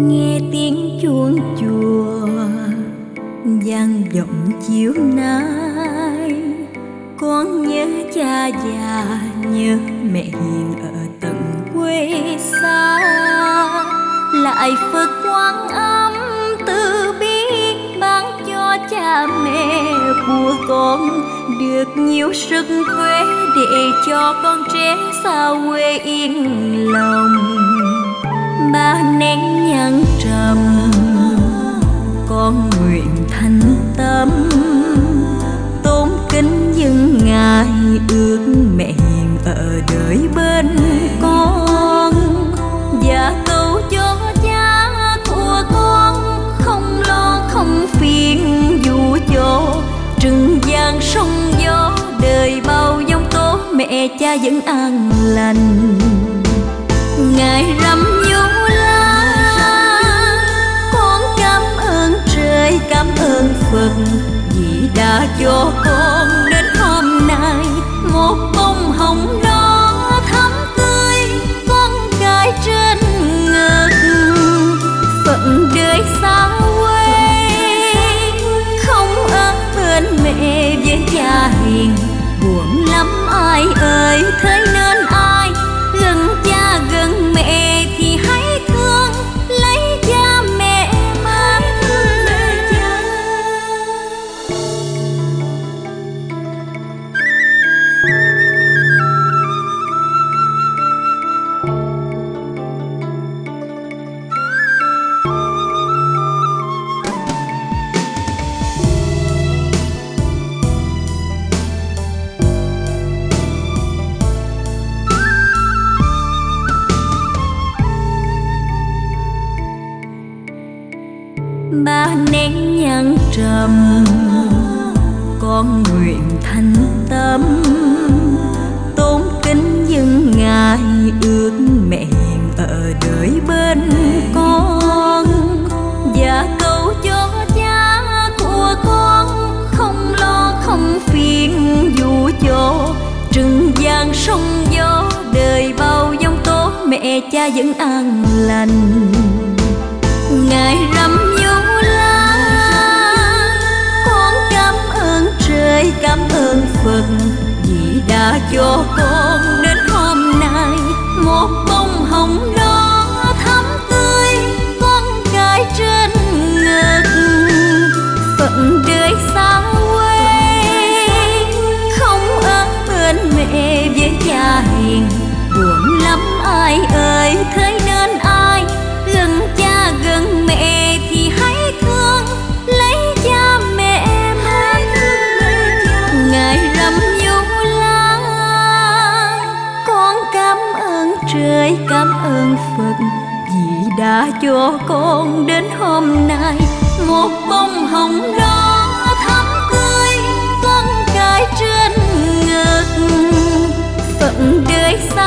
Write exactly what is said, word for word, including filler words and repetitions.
Nghe tiếng chuông chùa vang vọng chiều nay, con nhớ cha già, nhớ mẹ hiền ở tận quê xa. Lại Phật Quan Âm từ bi ban cho cha mẹ của con được nhiều sức khỏe để cho con trẻ xa quê yên lòng. Ba nén nhang trầm con nguyện thành tâm, tôn kính những ngài ước mẹ hiền ở đời bên con, và cầu cho cha của con không lo không phiền, dù cho trừng gian sóng gió đời bao giông tố, mẹ cha vẫn an lành. Ngài rằm vô la, con cảm ơn trời, cảm ơn Phật vì đã cho con đến hôm nay một bông hồng đỏ thắm tươi, con cái trên ngực. Phận đời xa quê không ở bên mẹ với cha hiền, buồn lắm ai ơi, thế nên ai gần cha gần mẹ thì hãy thương lấy cha mẹ mang thương mẹ cha. Ba nén nhang trầm con nguyện thành tâm, tôn kính những ngài ước mẹ hiền ở đời bên con, và cầu cho cha của con không lo không phiền, dù cho trừng gian sóng gió đời bao giông tố, mẹ cha vẫn an lành. Ngài rằm vô la, con cảm ơn trời, cảm ơn Phật vì đã cho con đến hôm nay một bông hồng đỏ thắm tươi, con cái trên ngực. Phận đời xa quê không ở bên mẹ với cha hiền, buồn lắm ai ơi, thế nên ai gần cha gần mẹ thì hãy thương lấy cha mẹ mang thương mẹ cha. Ngài rằm vô la, con cảm ơn trời, cảm ơn Phật vì đã cho con đến hôm nay một bông hồng đỏ thắm tươi, con cái trên ngực. Phận đời xa